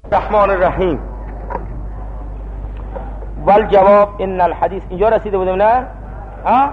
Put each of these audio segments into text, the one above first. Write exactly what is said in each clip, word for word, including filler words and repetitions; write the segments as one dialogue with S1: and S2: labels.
S1: الرحمن الرحیم. والجواب ان الحدیث اینجا رسیده بودیم نه؟ ها؟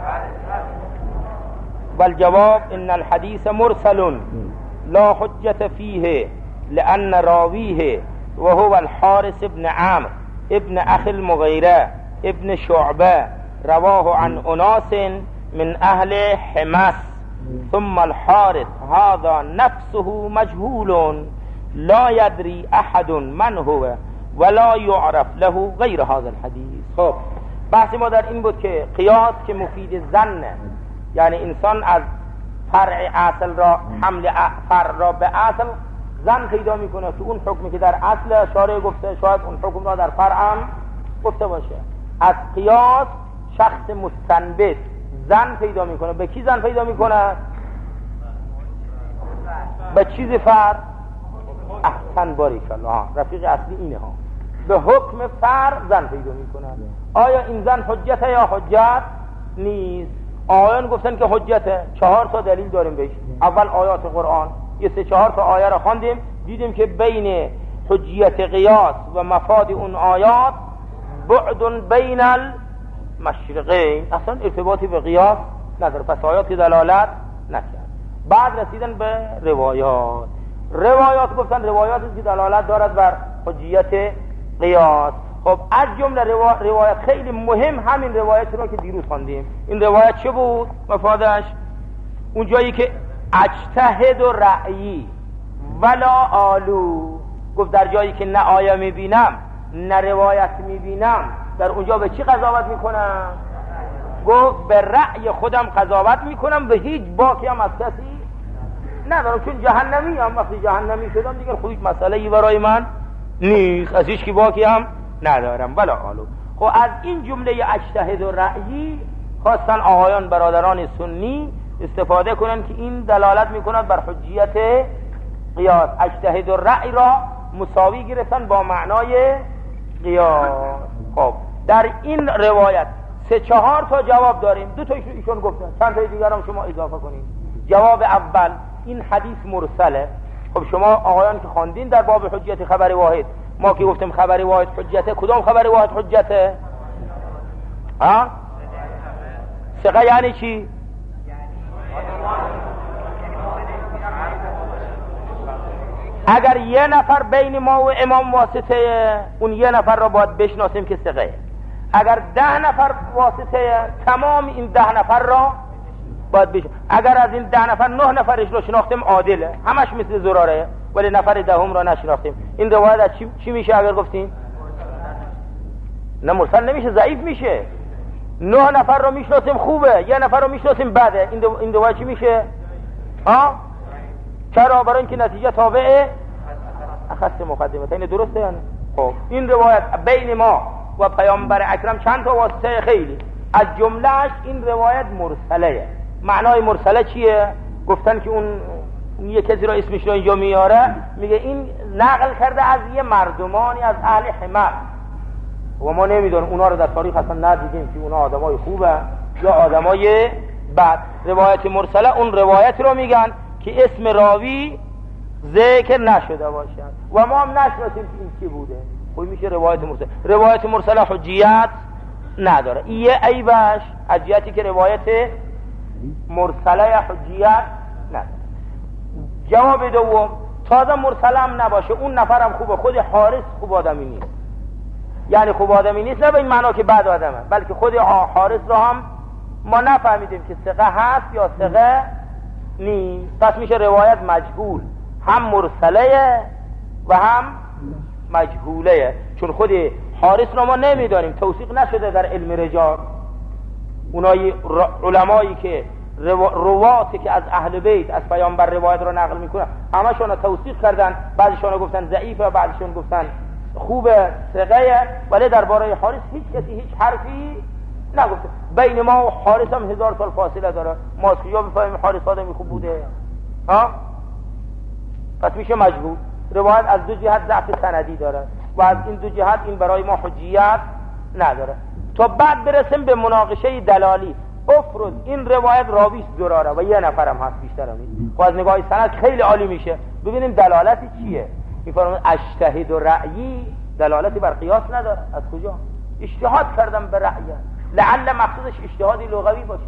S1: والجواب ان الحديث مرسل لا حجة فيه لأن راويه وهو الحارث بن عمرو ابن أخي المغيرة ابن شعبة رواه عن أناس من أهل حمص ثم الحارث هذا نفسه مجهول لا يدري أحد من هو ولا يعرف له غير هذا الحديث. خب بحث ما در این بود که قیاس که مفید ظنه، یعنی انسان از فرع اصل را حمل فرع را به اصل ظن پیدا میکنه که اون حکمی که در اصل شارع گفته شاید اون حکم را در فرع هم گفته باشه. از قیاس شخص مستنبط ظن پیدا میکنه. به کی ظن پیدا میکنه؟ به چیز فرع. احسن باریک الله، رفیق اصلی اینه ها، به حکم فرع ظن پیدا میکنه. آیا این ظن حجته یا حجت نیست؟ آیان گفتن که حجته. چهار تا دلیل داریم بهش. اول آیات قرآن، یه سه چهار تا آیه را خواندیم، دیدیم که بین حجیت قیاس و مفاد اون آیات بعد بین المشرقین، اصلا ارتباطی به قیاس نداره، پس آیات دلالت نکرد. بعد رسیدن به روایات. روایات گفتن روایاتی که دلالت دارد بر حجیت قیاس. خب از جمله روا... روایت خیلی مهم همین روایتی را که دیروز خواندیم. این روایت چه بود مفادش؟ اون جایی که اجتهد و رأیی ولا آلو، گفت در جایی که نه آیه میبینم نه روایت میبینم، در اونجا به چی قضاوت میکنم؟ گفت به رأی خودم قضاوت میکنم و هیچ باکی هم از کسی ندارم، چون جهنمی هم وقتی جهنمی شدم دیگر خودش مسئله ای برای من نیست، از هیچ کی باکی هم ندارم ولا آلو. خب از این جمله اجتهد و رأیی خواستن آقایان برادران سنی استفاده کنن که این دلالت میکند بر حجیت قیاس. اجتهد و رأی را مساوی گرفتن با معنای قیاس. خب در این روایت سه چهار تا جواب داریم. دو تایشون ایشون گفتن، چند تا دیگر هم شما اضافه کنید. جواب اول، این حدیث مرسله. خب شما آقایان که خواندین در باب حجیت خبر واحد، ما که گفتیم خبر واحد حجته، کدام خبر واحد حجته؟ ها؟ ثقه یعنی چی؟ اگر یه نفر بین ما و امام واسطه، اون یه نفر را باید بشناسیم که ثقه. اگر ده نفر واسطه، تمام این ده نفر را باید بشناسیم. اگر از این ده نفر نه نفرش رو شناختیم عادله، همش مثل زراره، ولی نفر دهم را نشناختیم. این روایت از چی, چی میشه اگر گفتیم؟ نه مرسل نمیشه، ضعیف میشه. نه نفر رو میشناسیم خوبه، یه نفر رو میشناسیم بده، این دو... این روایت چی میشه؟ ها؟ چرا؟ برای اینکه نتیجه تابع اخص مقدمه. این درسته یعنی؟ خب این روایت بین ما و پیامبر اکرم چند تا واسطه خیلی، از جملهش این روایت مرسله. معنای مرسله چیه؟ گفتن که اون یه کسی را اسمش رو اینجا میاره، میگه این نقل کرده از یه مردمانی از اهل حمص و ما نمیدونیم اونا رو در تاریخ اصلا ندیدیم که اونا آدمای خوبه یا آدمای بد. روایت مرسله اون روایت رو میگن که اسم راوی ذکر نشده باشد و ما هم نشناسیم که این کی بوده. خب میشه روایت مرسله. روایت مرسله حجیت نداره. یه عیبش از جهتی که روایت مرسله حجیت نداره. جواب دوم، تازه مرسله هم نباشه، اون نفرم خوبه، خود حارث خوب آدمی نیست. یعنی خوب آدمی نیست نه به این معنا که بد آدمه، بلکه خود حارث رو هم ما نفهمیدیم که ثقه هست یا ثقه نیست. پس میشه روایت مجهول، هم مرسله و هم مجهوله، چون خود حارث رو ما نمیدانیم، توثیق نشده در علم رجال. اونای علمایی که رواتی که از اهل بیت از پیامبر روایت رو نقل میکنن همشون توثیق کردن، بعضیشون گفتن ضعیفه، بعضیشون گفتن خوبه، ثقه، ولی درباره حارث هیچ کسی هیچ حرفی نگفته. بین ما و حارث هم هزار سال فاصله داره، ما از کجا بفهمیم حارث آدمی خوب بوده؟ ها؟ پس میشه مجهول. روایت از دو جهت ضعف سندی داره و از این دو جهت این برای ما حجیت نداره. تا بعد برسیم به مناقشه دلالی. افرض این روایت راویش دراره و یه نفرم هست، بیشتر هم نیست، خب از نگاه سند خیلی عالی میشه. ببینیم دلالت چیه. میفرماید اجتهد و رأیی دلالتی بر قیاس نداره. از کجا؟ اجتهاد کردم به رأی، لعل مقصودش اجتهادی لغوی باشه،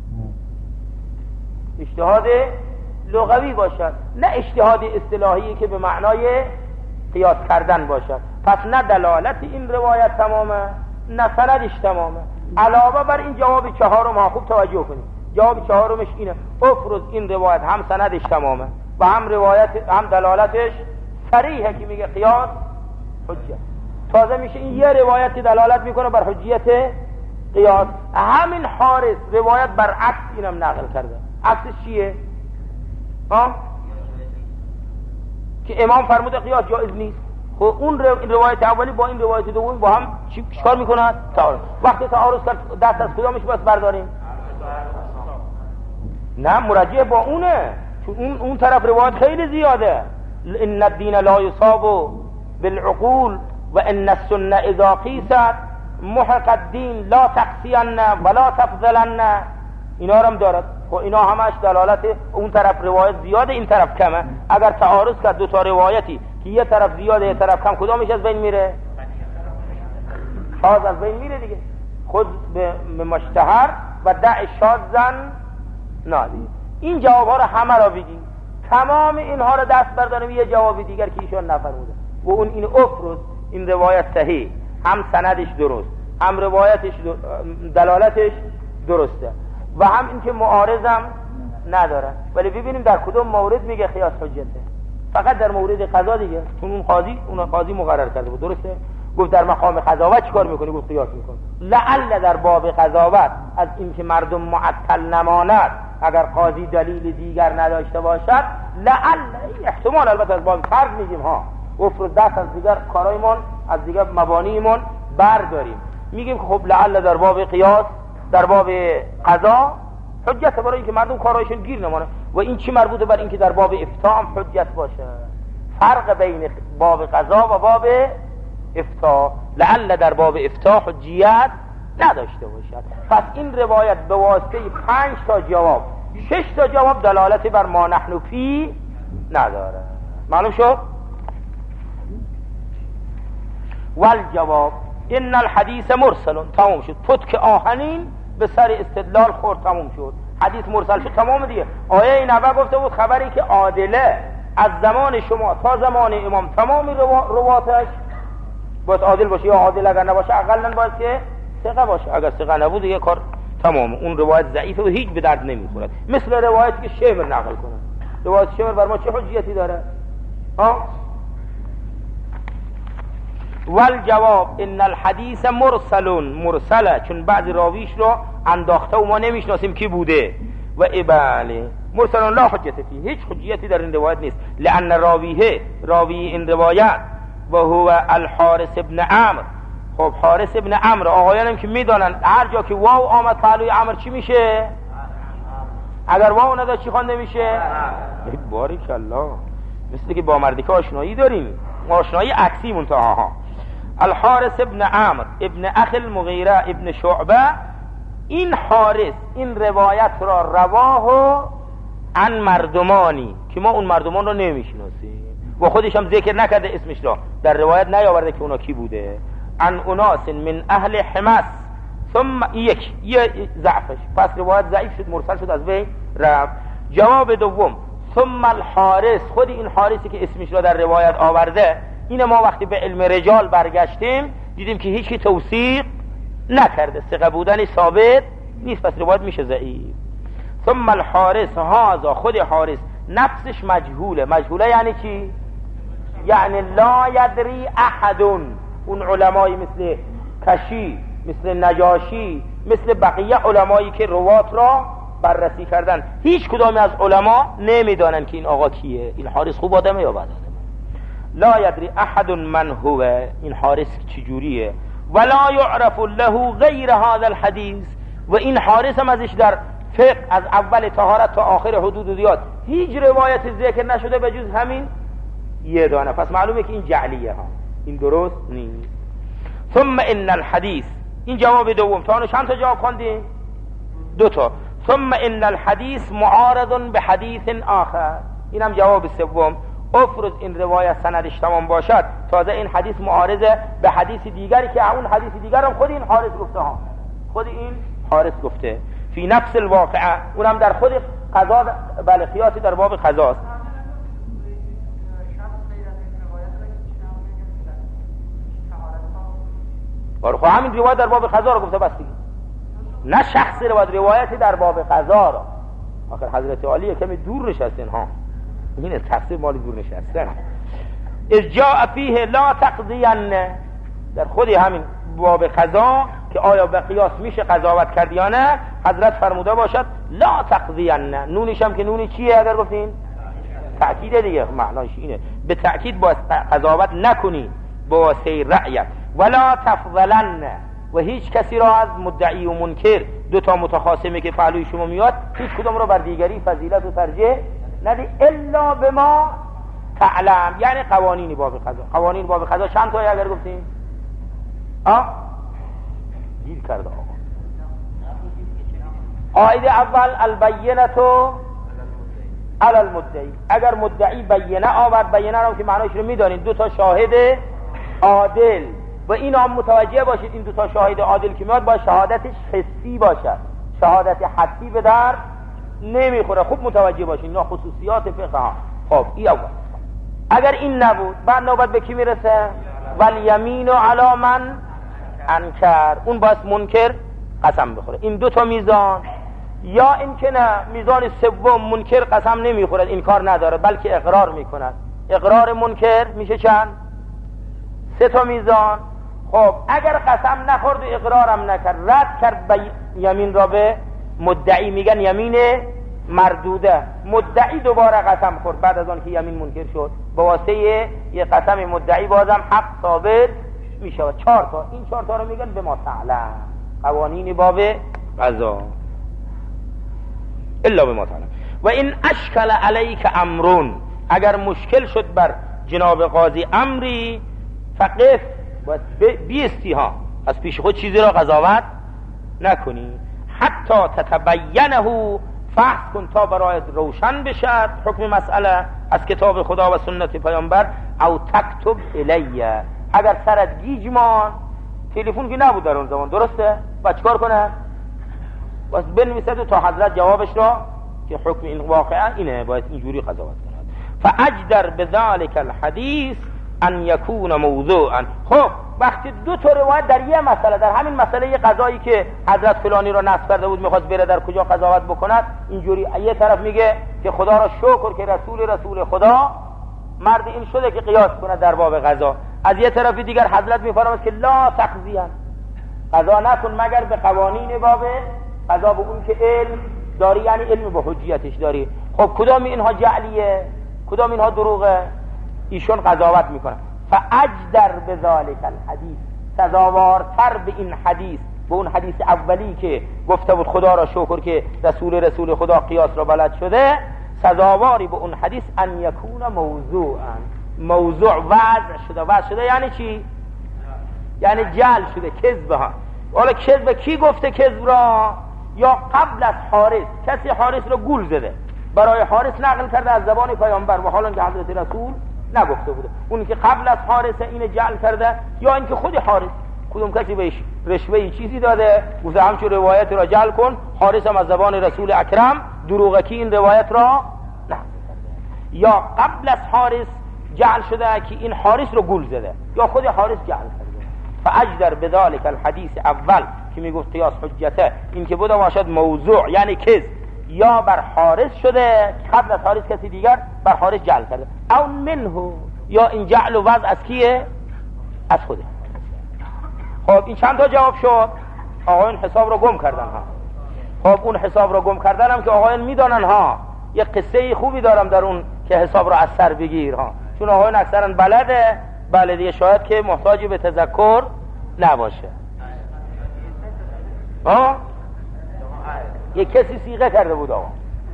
S1: اجتهاد لغوی باشد، نه اجتهاد اصطلاحی که به معنای قیاس کردن باشد. پس نه دلالت این روایت تمامه نه سندش تمامه. علاوه بر این جواب چهارم ها خوب توجه کنید، جواب چهارمش اینه افرض این روایت هم سندش تمامه و هم روایت هم دلالتش صریحه که میگه قیاس حجت، تازه میشه این یه روایت که دلالت میکنه بر حجیت قیاس. همین حارس روایت برعکس اینم نقل کرده. عکسش چیه؟ ها؟ که امام فرموده قیاس جایز نیست. خب اون روایت اولی با این روایت دومی با هم چی کار میکنن؟ تعارض. وقتی تعارض کرد دست از کدامش بس برداریم؟ نه مرجع با اونه، چون اون اون طرف روایت خیلی زیاده. ان الدین لا یصاب بالعقول و ان السنه اذا قیست محق الدین لا تقصین ولا تفضلن، اینا رو هم دارد. خب اینا همش دلالت اون طرف روایت زیاده این طرف کمه. اگر تعارض کرد دو تا روایتی که یه طرف زیاده یه طرف کم، کدامش از بین میره؟ شاذ از بین میره دیگه. خود به مشتهر و دع شاذن نادی. این جواب ها رو همه را بگیم، تمام اینها رو دست برداریم یه جواب دیگر که ایشون نفرموده و اون این افرض این روایت صحیح، هم سندش درست هم روایتش دلالتش درسته و هم این که معارضم نداره. ولی ببینیم در کدوم مورد میگه قیاس حجته. فقط در مورد قضا دیگه، چون اون قاضی اون قاضی مقرر کرده بود، درسته؟ گفت در مقام قضاوت چیکار میکنی؟ گفت قیاس میکنه. لعل در باب قضاوت از این که مردم معطل نماند اگر قاضی دلیل دیگر نداشته باشد، لعل احتمال، البته از باب فرض میگیم ها، افرض دست از دیگر کارایمون از دیگر مبانیمون برداریم، میگیم که خب لعل در باب قیاس در باب قضا حجت برای اینکه مردم کارایشون گیر نمانه. و این چی مربوطه بر اینکه در باب افتاء هم حجت باشه؟ فرق بین باب قضا و باب افتاء، لعل در باب افتاء حجیت نداشته باشد. پس این روایت به واسطه پنج تا جواب شش تا جواب دلالتی بر ما نحن فی نداره. معلوم شد؟ والجواب ان الحدیث مرسل. تمام شد. پتک آهنین به سر استدلال خورد، تمام شد. حدیث مرسل شد، تمام دیگه. آیه نبی گفته بود خبری که عادله از زمان شما تا زمان امام تمامی رواتش باید عادل باشه، یا عادل اگر نباشه اقلا باید که ثقه باشه. اگر ثقه نبود دیگه کار تمام، اون روایت ضعیفه و هیچ به درد نمیخورد. مثل روایتی که شمر نقل کنه. روایت شمر بر ما چه حجیتی داره؟ ها؟ والجواب ان الحدیث مرسل. مرسله چون بعضی راویش رو انداخته و ما نمیشناسیم کی بوده. و اباله مرسل لا حجت فيه، هیچ حجیتی در این روایت نیست. لان راویه راوی این روایت و هو الحارث ابن عمرو. خب حارث ابن عمرو آقایانم که میدانن هر جا که واو آمد پهلوی عمرو چی میشه؟ اگر واو نداشت چی خوانده میشه؟ بارک الله. مثل که با مردی که آشنایی داریم، آشنایی عکسی منتها ها. الحارث ابن عمرو ابن اخ المغیره ابن شعبه. این حارث این روایت را رواه عن مردمانی که ما اون مردمان را نمیشناسیم و خودش هم ذکر نکرده اسمش را، در روایت نیاورده که اونا کی بوده. عن اناس من اهل حمص. ثم یک یه ضعفش، پس روایت ضعیف شد، مرسل شد، از بین رفت. جواب دوم ثم الحارث، خود این حارثی که اسمش را در روایت آورده، این ما وقتی به علم رجال برگشتیم دیدیم که هیچی توثیق نکرده، ثقه بودن ثابت نیست، پس روایت میشه ضعیف. ثم الحارث هذا، خود حارث نفسش مجهوله. مجهوله یعنی چی؟ یعنی لا یدری احد. اون علمایی مثل کشی، مثل نجاشی، مثل بقیه علمایی که روات را بررسی کردن، هیچ کدامی از علما نمیدانن که این آقا کیه، این حارث خوب آدمه یا بد آدمه. لا یدری احد من هو، این حارث چجوریه. ولا یعرف له غیر هذا الحدیث، و این حارث هم ازش در فقه از اول طهارت تا آخر حدود و دیات هیچ روایت ذکر نشده به جز همین یه دانه. پس معلومه که این جعلیه ها، این درست نیست. ثم ان الحدیث، این جواب دوم. تا چند تا جواب خوندیم؟ دو تا. ثم ان الحدیث معارض به حدیث آخر، اینم جواب سوم. افرض این روایت سندش تمام باشد، تازه این حدیث معارضه به حدیث دیگری که اون حدیث دیگر هم خود این حارث گفته ها، خود این حارث گفته فی نفس الواقعه، اونم در خود قضا، بله قیاسی در باب قضاست. آره خب همین روایت در باب قضا رو گفته بس دیگه، نه شخصی روایت، روایتی در باب قضا رو. آخر حضرت علی کمی دور نشستین ها، این تفسیر مال دور نشستن. اذ جاء فیه لا تقضین، در خودی همین باب قضا که آیا به قیاس میشه قضاوت کرد یا نه، حضرت فرموده باشد لا تقضین، نونش هم که نونی چیه اگر گفتین؟ تأکید دیگه، معناش اینه به تأکید با قضاوت نکنی با واسطه رأیت. ولا تفضلن، و هیچ کسی را از مدعی و منکر، دو تا متخاصمی که پهلوی شما میاد، هیچ کدوم را بر دیگری فضیلت و ترجیح ندی الا به ما تعلم، یعنی قوانین باب قضا. قوانین باب قضا چند تا اگر گفتیم؟ آه دیر کرده آقا. قاعده اول البینه علی المدعی، اگر مدعی بینه آورد، بینه رو که معنیش رو میدانید، دو تا شاهد عادل، و این هم متوجه باشید این دو تا شاهد عادل که میاد با شهادتش حسی باشد، شهادت حسی به در نمیخوره. خوب متوجه باشید اینا خصوصیات فقه ها. خب این اول. اگر این نبود، بعد نوبت به کی میرسه؟ والیمین علی من انکر، اون باید منکر قسم بخوره. این دو تا میزان، یا این که نه میزان سوم منکر قسم نمیخورد، این کار نداره بلکه اقرار میکند. اقرار منکر میشه چند؟ سه تا میزان. خب اگر قسم نخورد و اقرارم نکرد، رد کرد به یمین را به مدعی، میگن یمین مردوده. مدعی دوباره قسم خورد بعد از آن که یمین منکر شد، به واسطه یه قسم مدعی بازم حق ثابت میشه. چهار تا، این چهار تا رو میگن به ما تعلم، قوانین باب قضا. الا به ما تعلم. و این اشکل علیک امرون، اگر مشکل شد بر جناب قاضی امری، فقف باید بیستی ها، از پیش خود چیزی را قضاوت نکنی، حتی تتبینه، فحص کن تا برایت روشن بشد حکم مسئله از کتاب خدا و سنت پیامبر. او تکتب الیه، اگر سرت گیج مان، تلفن که نبود در اون زمان، درسته؟ و چکار کنه؟ بس بنویسد تا حضرت جوابش را که حکم این واقعه اینه، باید اینجوری قضاوت کند. فاجدر بذلک الحدیث ان یکون موضوعا. خب وقتی دو تا روایت در یه مسئله، در همین مسئله یه قضایی که حضرت فلانی را نصب کرده بود میخواست بره در کجا قضاوت بکند، اینجوری یه طرف میگه که خدا را شکر که رسول رسول خدا مرد این شده که قیاس کنه در باب قضا، از یه طرف دیگر حضرت میفرماید که لا تقضیان، قضا نکن مگر به قوانین باب قضا، به اون که علم داری، یعنی علم به حجیتش داری. خب کدام اینها جعلیه، کدام اینها دروغه؟ ایشون قضاوت میکنه. فاجدر بذالک الحدیث، سزاوارتر به این حدیث، به اون حدیث اولی که گفته بود خدا را شکر که رسول رسول خدا قیاس را بلد شده، سزاواری به اون حدیث ان یکون موضوعا، موضوع وضع شده. وضع شده یعنی چی؟ یعنی جعل شده، کذب ها. حالا کذب کی گفته کذب را؟ یا قبل از حارث کسی حارث را گول زده، برای حارث نقل کرده از زبان پیامبر، و حالا که حضرت رسول نگفته بوده. اون که قبل از حارث اینه جعل کرده، یا اینکه خود حارث کدوم کسی بهش رشوه چیزی داده گفته همچون روایت را جعل کن، حارث هم از زبان رسول اکرم دروغکی این روایت را نه کرده، یا قبل از حارث جعل شده که این حارث رو گول زده، یا خود حارث جعل کرده. فاجدر بذلک الحدیث اول که میگفت قیاس حجته، این که بوده باشد موضوع یعنی کذب، یا بر حارث شده قبل از حارث کسی دیگر بر حارث جعل کرده، او منه، یا این جعل و وضع از کیه؟ از خوده. خب این چند تا جواب شد؟ آقایون حساب رو گم کردن ها. خب اون حساب رو گم کردن هم که آقایون میدانن ها، یه قصه خوبی دارم در اون که حساب رو از سر بگیر ها، چون آقایون اکثرا بلده، بلدیه شاید که محتاجی به تذکر نباشه ها. یه کسی صیغه کرده بود آقا،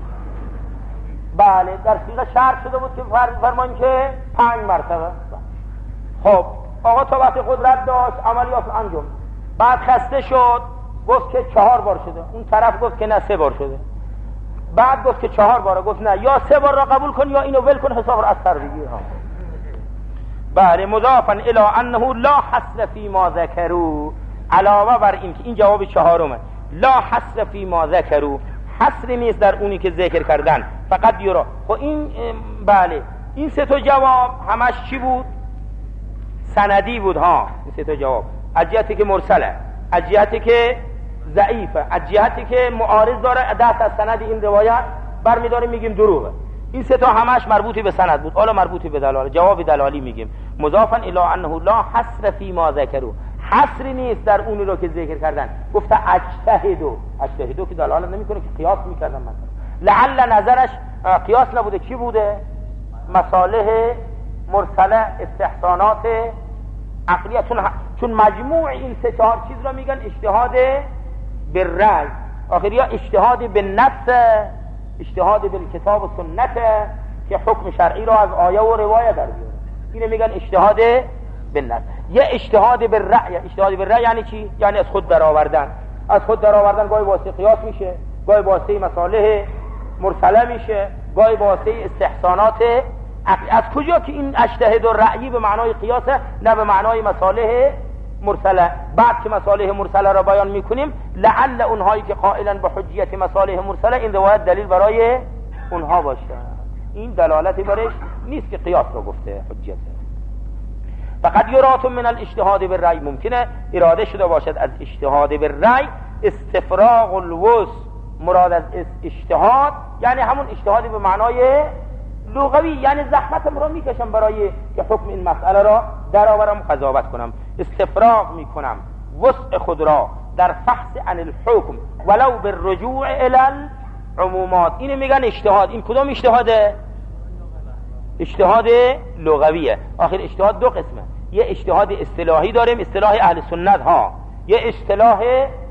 S1: بله در صیغه شرط شده بود که فرمان که پنج مرتبه. خب آقا تا وقت قدرت داشت عملیات انجام، بعد خسته شد گفت که چهار بار شده، اون طرف گفت که نه سه بار شده. بعد گفت که چهار بار، گفت نه، یا سه بار را قبول کن یا اینو ول کن، حساب را از سر بگیر. بله، مضافا الی انه لا حصر فی ما ذکروا، علاوه بر این که این جواب چهارمه، لا حصر فی ما ذکروا، حصری نیست در اونی که ذکر کردن، فقط یرا. خب این بله این سه تا جواب همش چی بود؟ سندی بود ها. این سه تا جواب از جهتی که مرسله، از جهتی که ضعیفه، از جهتی که معارض داره دست از سند این روایت برمی‌داریم میگیم دروغه. این سه تا همش مربوطی به سند بود، حالا مربوطی به دلاله. جواب دلالی میگیم مضافا الی انه لا حصر فی ما ذکروا، حصری نیست در اونی رو که ذکر کردن. گفته اجتهدوا، اجتهدوا که دلالت نمیکنه که قیاس میکردن مثلا. لعل نظرش قیاس نبوده، چی بوده؟ مصالح مرسله، استحسانات عقلیه. چون چون مجموع این سه چهار چیز رو میگن اجتهاد بالرأی. آخر یا اجتهاد بالنص، اجتهاد بالکتاب و سنت که حکم شرعی را از آیه و روایه در بیاره، اینو میگن اجتهاد بالنص. یا اجتهاد بالرأی. اجتهاد بالرأی یعنی چی؟ یعنی از خود درآوردن. از خود درآوردن گاهی واسطه قیاس میشه، گاهی واسطه مصالح مرسله میشه، گاهی واسطه استحسانات عقلی. از کجا که این اجتهاد الرأی به معنای قیاسه، نه به معنای مصالح مرسله. بعد که مصالح مرسله را بیان میکنیم، لعل اونهایی که قائلن به حجیت مصالح مرسله این روایت دلیل برای اونها باشه. این دلالتی برش نیست که قیاس رو گفته حجیت. فقط یرات من الاجتهاد بالرأی، ممکنه اراده شده باشد از اجتهاد بالرأی استفراغ الوس. مراد از اجتهاد یعنی همون اجتهادی به معنای لغوی، یعنی زحمتم را میکشم برای که حکم این مسئله را درآورم، قضاوت کنم، استفراغ میکنم وسع خود را در فحص عن الحکم ولو بالرجوع الی العمومات. اینو میگن اجتهاد. این کدام اجتهاده؟ اجتهاد لغویه. آخر اجتهاد دو قسمه، یه اجتهاد اصطلاحی داریم، اصطلاح اهل سنت ها، یه اصطلاح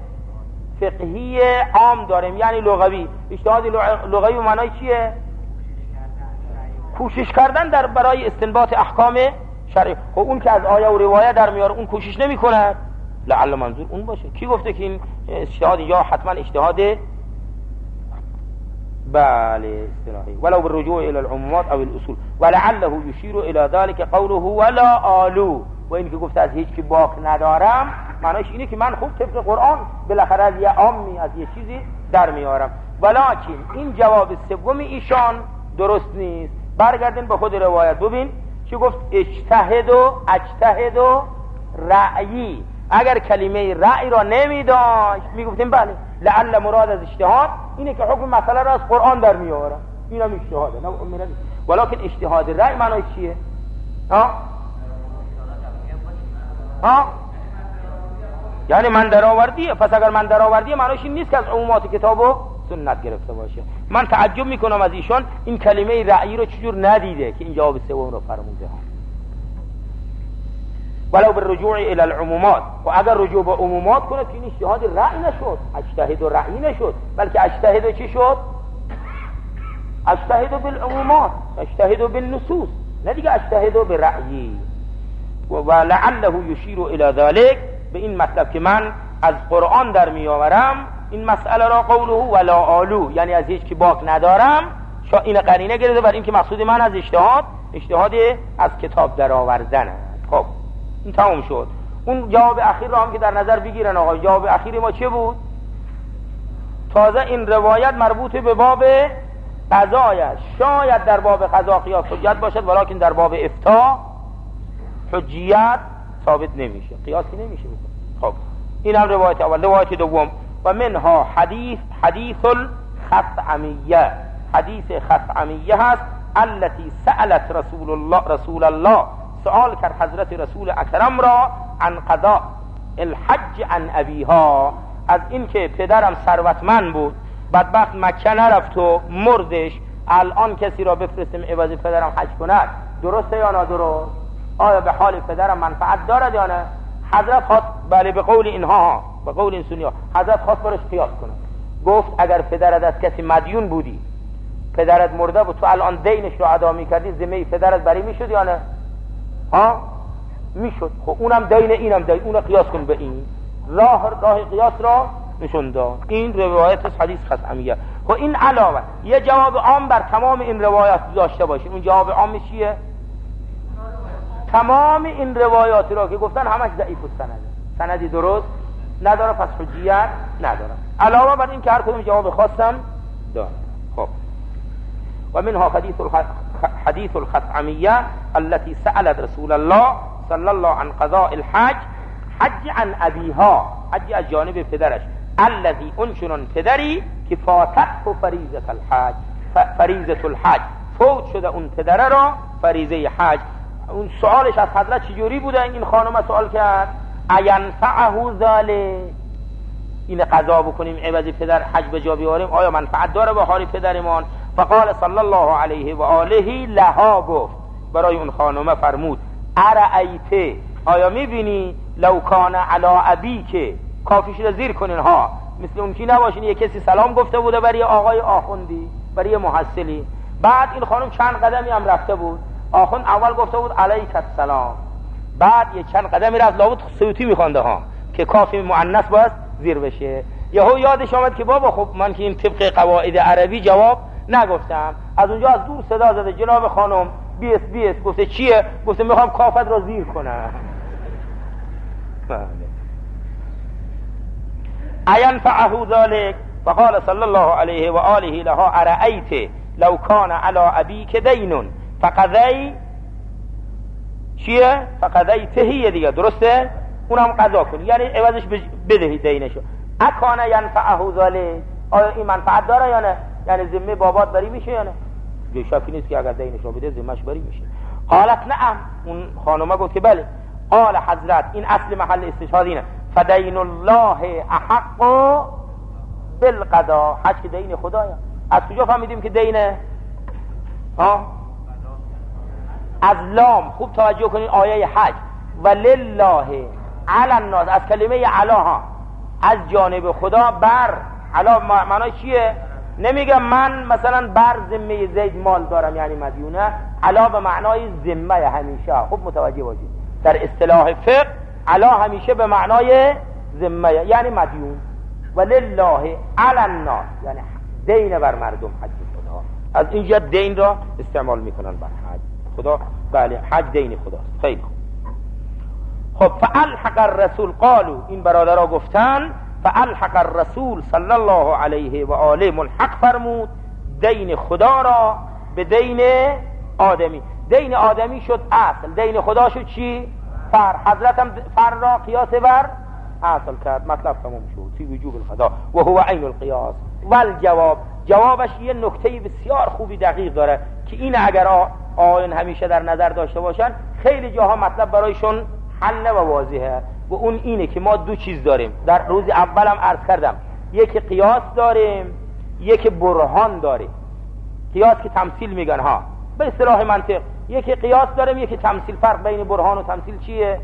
S1: فقهی عام داریم یعنی لغوی. اجتهاد لغوی به معنای چیه؟ کوشش کردن در برای استنباط احکام شرعی. خب اون که از آیه و روایه در میاره اون کوشش نمیکنه، لعل منظور اون باشه. کی گفته که این اجتهاد یا حتما اجتهاد بله اصطلاحی ولو بالرجوع الى العمومات او الاصول ولعله يشير الى ذلك قوله ولا آلو. و این که گفته از هیچ کی باک ندارم معنیش اینه که من خوب طبق قرآن بالاخره از یه عامی از یه چیزی در میارم. ولکن این جواب سوم ایشان درست نیست. برگردین به خود روایت ببین چی گفت، اجتهد و اجتهد و رأیی. اگر کلمه رأی را نمیداشت میگفتیم بله لعل مراد از اجتهاد اینه که حکم مسئله را از قرآن در میاره، این هم اجتهاده. نه ولکن اجتهاد رأی معنی چیه؟ ها ها یعنی من درآوردیه. پس اگر من درآوردیه معنیش این نیست که از عمومات کتاب و سنت گرفته باشه. من تعجب میکنم از ایشان این کلمه رأی رو چجور ندیده که این جواب سوم رو فرموده ها. ولو بالرجوع الى العمومات، و اگر رجوع به عمومات کنه که این اجتهاد رأی نشد، اجتهاد و رأی نشد، بلکه اجتهاد چی شد؟ اجتهاد بالعمومات، اجتهاد بالنصوص، نه دیگه اجتهاد برأیی. و لعله یشیر الى ذلك، به این مطلب که من از قرآن در میآورم این مسئله را قوله ولا آلو، یعنی از هیچ کی باک ندارم. شا این قرینه گرفته بر این که مقصود من از اجتهاد اجتهاد از کتاب در آوردن. خب این تمام شد. اون جواب اخیر را هم که در نظر بگیرن آقا. جواب اخیر ما چه بود؟ تازه این روایت مربوط به باب قضایه. شاید در باب قضا قیاس حجت باشد، ولیکن در باب افتاء حجیت ثابت نمیشه، قیاسی نمیشه. خب این هم روایت اول. روایت دوم و منها حدیث حدیث الخثعمیه، حدیث خثعمیه هست. التي سألت رسول الله رسول الله، سؤال کرد حضرت رسول اکرم را عن قضاء الحج عن ابیها، از این که پدرم ثروتمند بود بدبخت مکه نرفت و مردش، الان کسی را بفرستیم عوض پدرم حج کند، درسته یا نادرست؟ آیا به حال پدرم منفعت دارد یا نه؟ حضرت خواست، بله به قول اینها، به قول این سنی‌ها، حضرت خواست برش قیاس کنه. گفت اگر پدرت از کسی مدیون بودی، پدرت مرده بود، تو الان دینش رو ادا می‌کردی، ذمه پدرت بری میشد یا نه؟ ها میشد. خب اونم دین اینم دین، اون قیاس کن به این. راه راه قیاس را نشون داد. این روایت حدیث خثعمیه. خب این علاوه یه جواب عام بر تمام این روایات داشته باشیم. اون جواب عام چیه؟ تمام این روایاتی را که گفتن همش ضعیف السند، سندی درست نداره، پس حجیت نداره، علاوه بر این که هر کدوم جواب خاصم داره. خب و منها حدیث حدیث الخطعمیه التي سألت رسول الله صلی الله عن قضاء الحج حج عن ابیها، حج از جانب پدرش، الذي انشن پدری که فاتت فریضه الحج، فریضه الحج فوت شده اون پدره را فریضه حج. اون سوالش از حضرت چجوری بوده؟ این خانم سوال کرد اینفعه ذلک، این قضا بکنیم عوض پدر حج به جا بیاریم آیا منفعت داره به حال پدرمان؟ فقال صلی الله علیه و آله لها، گفت برای اون خانم فرمود ارأیت، آیا میبینی لو کان علی ابی، که کافی شده زیر کنین ها، مثل اون کی نباشین یه کسی سلام گفته بوده برای آقای آخوندی، برای محصلی، بعد این خانم چند قدمی هم رفته بود، آخوند اول گفته بود علیک السلام، بعد یه چند قدمی رفت لابد سیوطی میخوانده ها که کافی مؤنث باید زیر بشه، یهو یادش آمد که بابا خب من که این طبق قواعد عربی جواب نگفتم. از اونجا از دور صدا زده جناب خانم بیس بیس، گفته چیه؟ گفته میخوام کافت را زیر کنم. اینفعه ذلک، فقال صلی الله علیه و آله لها ارأیت لو کان علی ابیک دین فقضی، چیه؟ فقضی تهیه دیگه، درسته؟ اونم قضا کنی، یعنی عوضش بدهی دینشو. اکان ینفعه ذلک، آیا این منفعت داره یا نه؟ یعنی ذمه بابات بری میشه یا نه؟ جای شکی نیست که اگر دینش رو بده ذمهش بری میشه. قالت نعم، اون خانومه گفت که بله. قال حضرت، این اصل محل استشهاد اینه، فدین الله احق بالقضا، حج که دین خدایا. از کجا فهمیدیم که دینه؟ ها؟ از لام، خوب توجه کنین آیه حج، ولله علی الناس، از کلمه علا ها، از جانب خدا بر، علا معنای چیه؟ نمیگم من مثلا بر ذمه زید مال دارم یعنی مدیونه، علا به معنای ذمه همیشه، خوب متوجه باشید در اصطلاح فقه علا همیشه به معنای ذمه یعنی مدیون. ولله علی الناس یعنی دین بر مردم حج خدا، از اینجا دین را استعمال میکنن بر حج خدا. بله حج دین خداست. خیلی خوب. خب فالحق الرسول، قالوا این برادرها گفتن فالحق الرسول صلی الله علیه و آله، ملحق فرمود دین خدا را به دین آدمی. دین آدمی شد اصل، دین خدا شد چی؟ فر. حضرت هم فر را قیاس بر اصل کرد، مطلب تمام شد. فی وجوب القضا و هو عین القیاس. والجواب، جوابش یه نکته بسیار خوبی دقیق داره که این اگر آیون همیشه در نظر داشته باشن خیلی جاها مطلب برایشون حل و واضحه. و اون اینه که ما دو چیز داریم، در روز اولم عرض کردم، یکی قیاس داریم، یکی برهان داریم. قیاس که تمثیل میگن ها به اصطلاح منطق، یکی قیاس داریم یکی تمثیل. فرق بین برهان و تمثیل چیه؟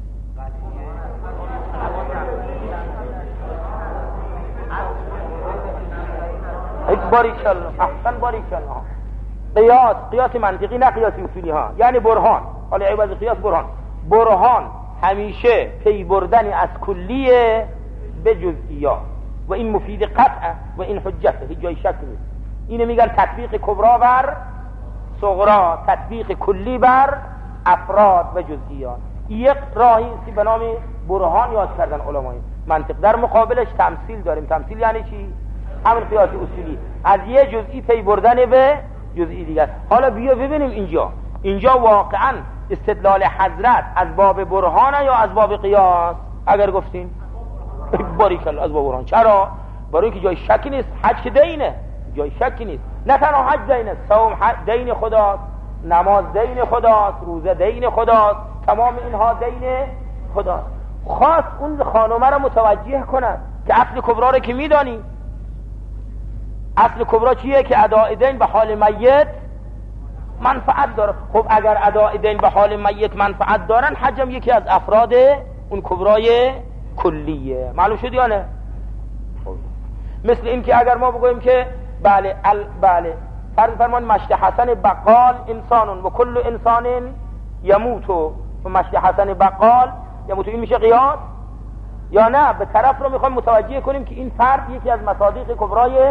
S1: باریکالله، احسن باریکالله. قیاس، قیاس منطقی نه قیاس اصولی ها، یعنی برهان. حالا عوض قیاس برهان. برهان همیشه پی بردن از کلیه به جزئیات و این مفید قطعه و این حجته، هیچ جای شک نیست. اینو میگن تطبیق کبرا بر صغرا، تطبیق کلی بر افراد و جزئیات. یک راهی است به نام برهان یاد کردن علمای منطق. در مقابلش تمثیل داریم. تمثیل یعنی چی؟ همون قیاس اصولی، از یه جزئی پی بردن به جزئی دیگر. حالا بیا ببینیم اینجا اینجا واقعا استدلال حضرت از باب برهانه یا از باب قیاس؟ اگر گفتین باریکالله از باب برهان. چرا؟ برای که جای شکی نیست، حج که دینه، جای شکی نیست. نه تنها حج دینه، صوم دین خداست، نماز دین خداست، روزه دین خداست، تمام اینها دین خداست. خاص اون خانومه را متوجه کند که اصل کبرا رو که میدانی. اصل کبرا چیه؟ که اداء دین به حال میت منفعت داره. خب اگر اداء دین به حال میت منفعت دارن، حجم یکی از افراد اون کبرای کلیه. معلوم شد یا نه؟ مثل این که اگر ما بگویم که بله ال بله فرض فرمان مشت حسن بقال انسان و کل انسان یموت و مشت حسن بقال یموت، این میشه قیاس یا نه؟ به طرف رو میخوایم متوجه کنیم که این فرد یکی از مصادیق کبرای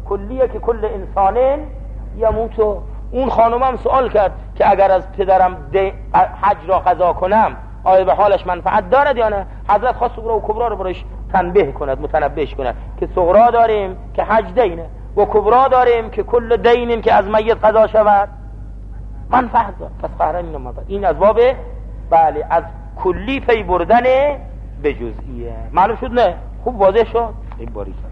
S1: کلیه که کل انسانین یموتو. اون خانومم سوال کرد که اگر از پدرم حج را قضا کنم آیا به حالش منفعت دارد یا نه؟ حضرت خواست صغرا و کبرا رو برایش تنبیه کند، متنبهش کند که صغرا داریم که حج دینه و کبرا داریم که کل دینیم که از میت قضا شود منفعت دارد. پس قهرن این منفعت این از باب بله از کلی پی بردن به جزئیه. معلوم شد نه؟ خوب واضح شد این باری کرد.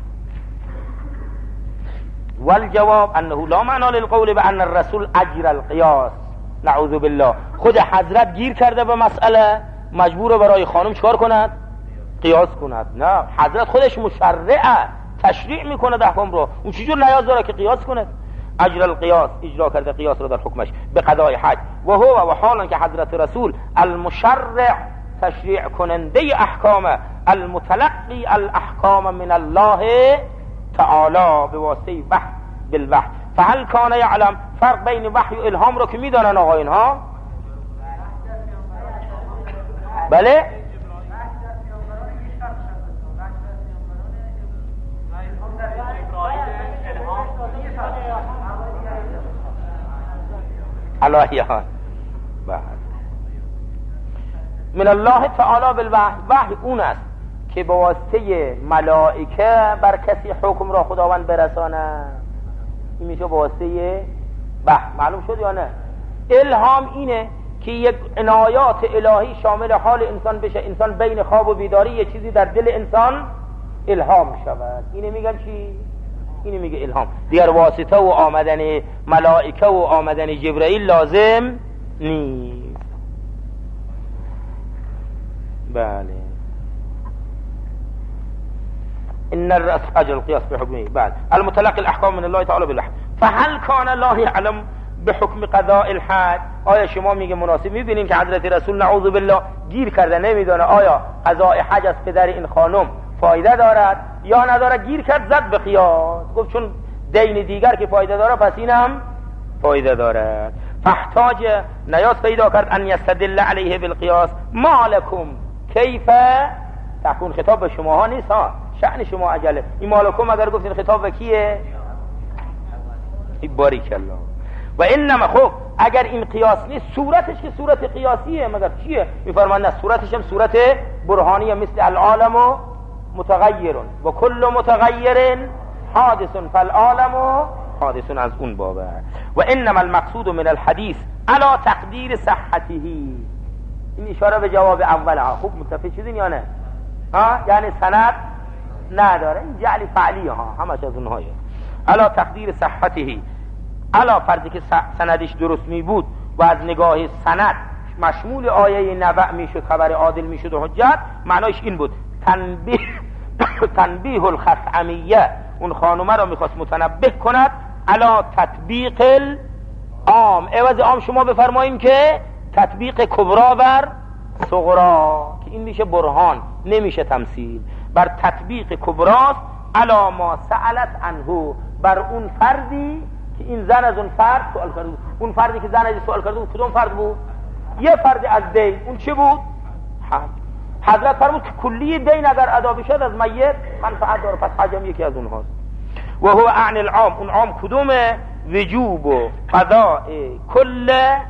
S1: والجواب انه لا معنی للقول بان الرسول اجر القیاس. نعوذ بالله. خود حضرت گیر کرده به مسئله، مجبور برای خانم چکار کند؟ قیاس کند. نه، حضرت خودش مشرعه، تشریع میکنه احکام رو. اون چجور نیاز داره که قیاس کنه؟ اجر القیاس، اجرا کرده قیاس رو در حکمش به قضای حج. و هو و حالا که حضرت رسول المشرع، تشریع کننده احکام، المتلقی الاحکام من الله تعالی به واسطه وحی بالوحی. فهل کان یعلم، فرق بین وحی و الهام رو که میدانن آقا اینها؟ بله الهیان من الله تعالی بالوحی. وحی اون است که به واسطه ملائکه بر کسی حکم را خداوند برسانه، این میشه به واسطه وحی. معلوم شد یا نه؟ الهام اینه که یک عنایات الهی شامل حال انسان بشه، انسان بین خواب و بیداری یه چیزی در دل انسان الهام شود. اینه میگن چی؟ اینه میگه الهام. دیگر واسطه و آمدن ملائکه و آمدن جبرئیل لازم نیست. بله. ان الرأس اجل القياس بحكمه. بعد المتلقي الاحكام من الله تعالى بالوحي. فهل كان الله يعلم بحكم قضاء الحج؟ آیا شما میگه مناسب میبینین که حضرت رسول نعوذ بالله گیر کرده نمیدونه آیا قضاء حج از پدر این خانم فایده دارد یا نداره؟ گیر کرد زد به قیاس، گفت چون دین دیگر که فایده داره پس اینم فایده دارد. فاحتاج نیاز پیدا کرد ان یستدل علیه بالقیاس. ما لکم کیف تکون. خطاب به شما ها نیست ها، شأن شما عجله. این مالکم اگر گفتین خطاب به کیه؟ باریک الله. و انما خب اگر این قیاس نیست، صورتش که صورت قیاسیه، مگر چیه؟ میفرمایند نه، صورتش هم صورت برهانیه، مثل العالم متغیر و کل متغیر حادث فالعالم حادث، از اون بابه. و انما المقصود من الحديث على تقدیر صحته. این اشاره به جواب اول ها. خوب متفق شدین یا نه؟ ها، یعنی سند نداره، این جعل فعلی ها همش از اونهایه. على تقدیر صحته، علا فرضی که سندش درست می بود و از نگاه سند مشمول آیه نبع می شد، خبر عادل می شد و حجت، معنایش این بود تنبیه تنبیه الخثعمیه. اون خانومه را میخواست متنبه کند علا تطبیق العام. عوض عام شما بفرماییم که تطبیق کبرا بر صغرا، که این میشه برهان، نمیشه تمثیل. بر تطبیق کبراست علا ما سألت عنه، بر اون فردی که این زن از اون فرد سوال کرده بود. اون فردی که زن از سوال کرده بود کدوم فرد بود؟ یه فرد از دین. اون چه بود؟ حج. حضرت فرمود که کلی دین اگر ادا بشد از میت منفعت داره، پس حج هم یکی از اونهاست. و هو اعن العام. اون عام کدومه؟ وجوب و قضاء کل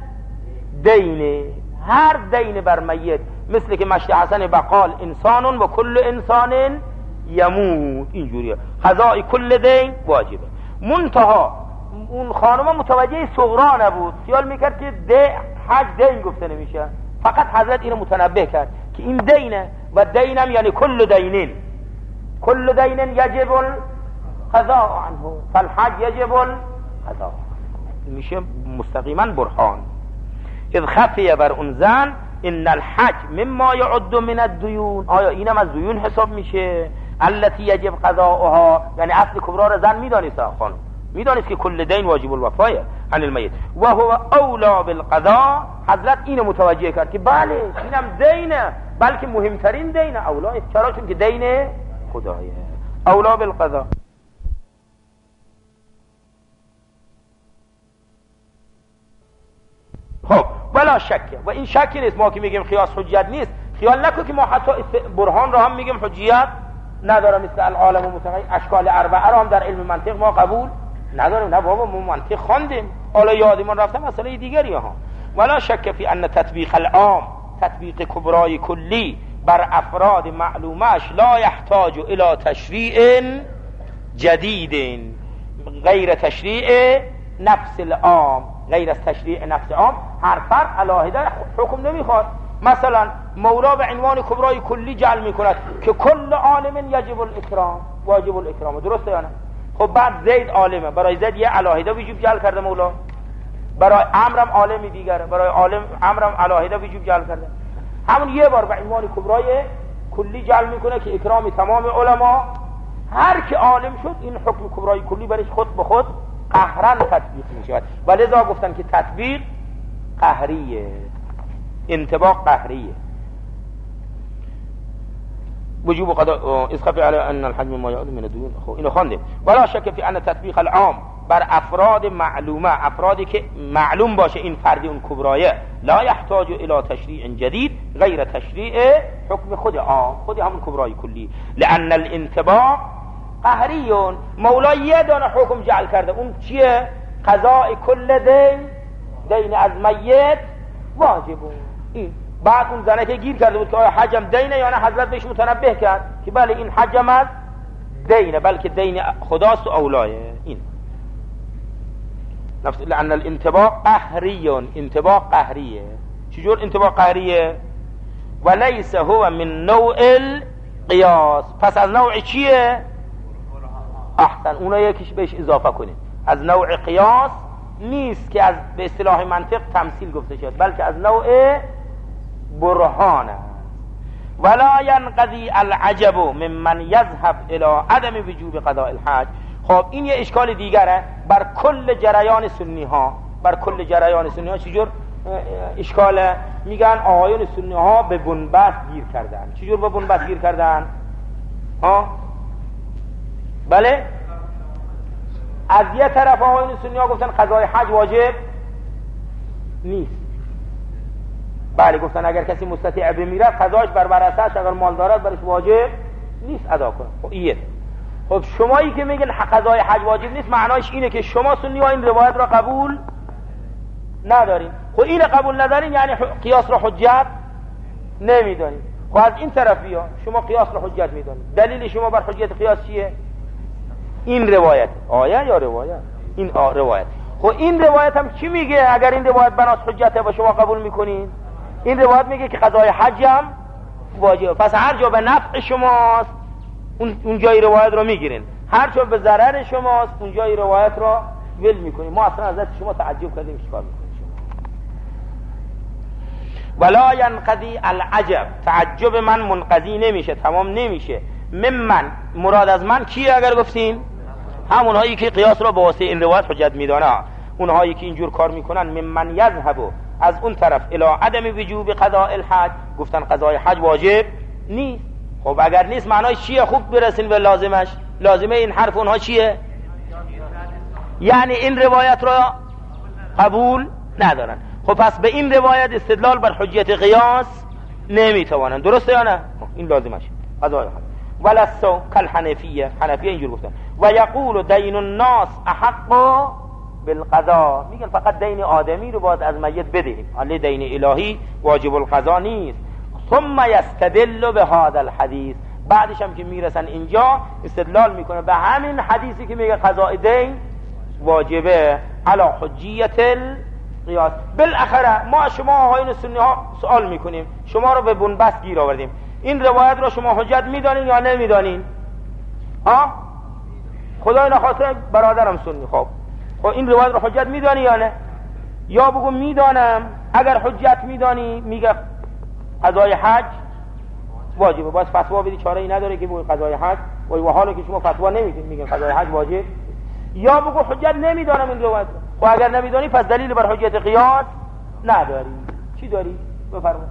S1: دین، هر دین بر میت. مثل که مشت حسن بقال انسان و کل انسان یموت، اینجوریه. قضاء کل دین واجبه. منتها اون خانم متوجه صغرا نبود، خیال میکرد که ده حج دین گفته نمیشه. فقط حضرت اینو متنبه کرد که این دینه و دینم یعنی کل دینین، کل دینین یجب القضاء عنه فالحج یجب القضاء. میشه مستقیما برهان. اذ خفیه بر اون زن ان الحج مما یعد من الدیون. آیا اینم از دیون حساب میشه؟ التي یجب قضاؤها، یعنی اصل کبرا را زن میدانست، خانم میدانست که کل دین واجب الوفایه عن المیت و هو اولا بالقضاء. حضرت اینو متوجه کرد که بله اینم دینه، بلکه مهمترین دینه، اولا. چرا؟ چون که دین خدایه. اولا بالقضاء. خب ولا شک، و این شکی نیست. ما که میگیم قیاس حجت نیست، خیال نکن که ما حتی برهان را هم میگیم حجیت نداره مثل العالم متغیر، اشکال اربعه را هم در علم منطق ما قبول نداریم. نه بابا ما منطق خواندیم، حالا یادمون رفته مسئله دیگری ها. ولا شک فی ان تطبیق العام، تطبیق کبرای کلی بر افراد معلومش لا یحتاج الى تشریع جدید غیر تشریع نفس العام، غیر از تشریع نفس عام. هر فرد علاهده حکم نمیخواد. مثلا مولا به عنوان کبرای کلی جعل میکند که کل عالم یجب الاکرام، واجب الاکرام، درسته یا نه؟ خب بعد زید عالمه، برای زید یه علاهده وجوب جعل کرده مولا، برای عمرم عالمی دیگره، برای عالم عمرم علاهده وجوب جعل کرده. همون یه بار به عنوان کبرای کلی جعل میکنه که اکرام تمام علما. هر که عالم شد این حکم کبرای کلی برش خود به خود قهرن تطبیق میشود. ولذا گفتن که تطبیق قهریه، انطباق قهریه. وجوب قضاء اسقاط علی ان الحجم ما یعود من الدون. خب اینو خواندیم. ولا شک فی ان تطبیق العام بر افراد معلومه، افرادی که معلوم باشه این فردی اون کبرایه، لا یحتاج الی تشریع جدید غیر تشریع حکم خود عام، خود همون کبرای کلی. لان الانطباق قهریون. مولا یه دانه حکم جعل کرده، اون چیه؟ قضاء کل دین، دین از میت واجبون. این بعد اون زنه که گیر کرده بود که آیا حجم دینه یا نه، حضرت بهش متنبه کرد که بله این حجم از دینه، بلکه دین خداست و اولایه. این نفس لأن الانطباق قهریون، انطباق قهریه. چجور انطباق قهریه؟ ولیس هو من نوع القیاس. پس از نوع چیه؟ احسن، اونو یکیش بهش اضافه کنیم. از نوع قیاس نیست که از به اصطلاح منطق تمثیل گفته شد، بلکه از نوع برهان است. ولا ينقضي العجب ممن يذهب الى عدم وجوب قضاء الحج. خب این یه اشکال دیگره بر کل جریان سنی ها، بر کل جریان سنی ها. چجور اشکاله؟ میگن آقایون سنی ها به بنبست گیر کردن. چجور به بنبست گیر کردن؟ ها بله، از یه طرف آقایون سنی ها گفتن قضای حج واجب نیست. بله گفتن اگر کسی مستطیع بمیرد قضاش بر ورثه‌اش اگر مال دارد برش واجب نیست ادا کنه. خب ایه. خب شمایی که میگن قضای حج واجب نیست، معنایش اینه که شما سنی ها این روایت را قبول ندارین. خب این قبول ندارین یعنی قیاس را حجت نمیدونین. خب از این طرفی ها شما قیاس را حجت میدونین. دلیل شما بر حجت قیاس چیه؟ این روایت، آیه یا روایت؟ این روایت. خب این روایت هم چی میگه؟ اگر این روایت بناس حجته و شما قبول میکنین، این روایت میگه که قضای حج هم واجب. پس هر جا به نفع شماست اون اون جای روایت رو میگیرین، هر جا به ضرر شماست اون جای روایت رو ول میکنین. ما اصلا از شما تعجب کردیم چیکار میکنین شما. ولا ينقضي العجب، تعجب من منقضی نمیشه، تمام نمیشه. ممن، مراد از من کیه اگر گفتین؟ همونهایی که قیاس را با واسطه این روایت حجت میدانه، اونهایی که اینجور کار میکنن. ممن یذهب، از اون طرف، الی عدم وجوب قضاء الحج، گفتن قضای حج واجب نیست. خب اگر نیست معنای چیه؟ خوب برسین به لازمش. لازمه این حرف اونها چیه؟ یعنی این روایت را قبول ندارن. خب پس به این روایت استدلال بر حجت قیاس نمیتوانن، درسته یا نه؟ این لازمش قضای حج. ولسو کل حنفیه، حنفیه اینجور گفتن. و یقول دین الناس احق بالقضا، میگن فقط دین آدمی رو باید از میت بدهیم، ولی دین الهی واجب القضا نیست. ثم یستدل به هذا الحدیث، بعدش هم که میرسن اینجا استدلال میکنه به همین حدیثی که میگه قضاء دین واجبه علی حجیت القیاس. بالاخره ما شما آقایون سنی ها سوال میکنیم، شما رو به بنبست گیر آوردیم، این روایت رو شما حجت میدانین یا نمیدانین؟ ها خدای نخواسته برادرم سنی، خب خب این روایت رو حجت میدانی یا نه؟ یا بگو میدانم. اگر حجت میدانی میگه قضای حج واجبه، باید فتوا بدی، چاره ای نداره که بگو قضای حج وای و حالا که شما فتوا نمیدین میگن قضای حج واجب. یا بگو حجت نمیدانم این روایت. خب اگر نمیدانی پس دلیل بر حجت قیاس نداری. چی داری؟ بفرما.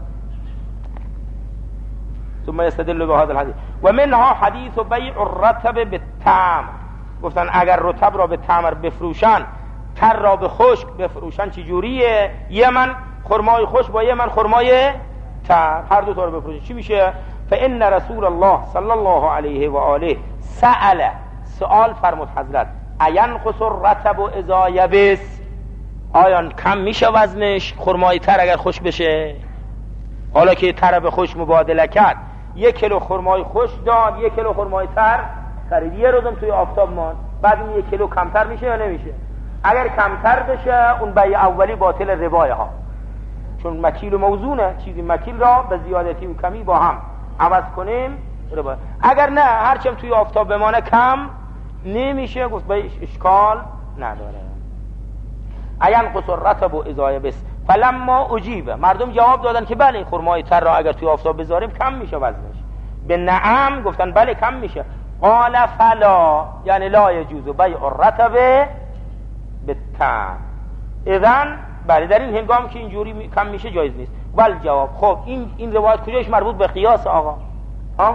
S1: ثم يستدل بهذا الحديث ومنها حديث بيع الرطب بالتمر. گفتن اگر رطب را به تمر بفروشن، تر را به خشک بفروشن، چه جوریه؟ یه من خرمای خشک با یه من خرمای تر، هر دو تا رو بفروشن چی میشه؟ فان رسول الله صلی الله علیه و آله سأل، سؤال فرمود حضرت، اینقص الرطب اذا یبس، آیا کم میشه وزنش خرمای تر اگر خوش بشه؟ حالا که طرف خوش مبادله کرد، یک کیلو خرمای خوش داد، یک کیلو خرمای تر خرید، یه روزم توی آفتاب ماند، بعد این یک کیلو کمتر میشه یا نمیشه؟ اگر کمتر بشه اون بیع اولی باطل روایه ها، چون مکیل و موزونه، چیزی مکیل را به زیادتی و کمی با هم عوض کنیم روایه. اگر نه هرچم توی آفتاب بمانه کم نمیشه، گفت بیع اشکال نداره. اینقص الرطب اذا یبس فلما اجیب، مردم جواب دادن که بله خرمای تر را اگر توی آفتاب بذاریم کم میشه وزنش. به نعم گفتن بله کم میشه. قال فلا، یعنی لا یجوز بیع الرطب بالتمر، اذن بله در این هنگام که اینجوری کم میشه جایز نیست. ول جواب، خب این این روایت کجاش مربوط به قیاس آقا؟ ها